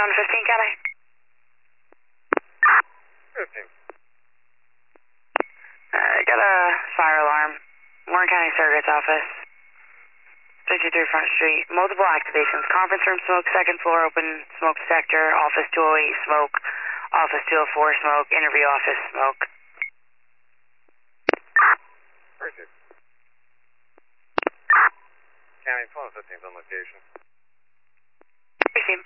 on 15 County. 15. Got a fire alarm. Warren County Surrogate's office. 53 Front Street. Multiple activations. Conference room smoke, second floor open smoke detector. Office 208 smoke. Office 204 smoke. Interview office smoke. Perfect. County 1215's on location. Receive.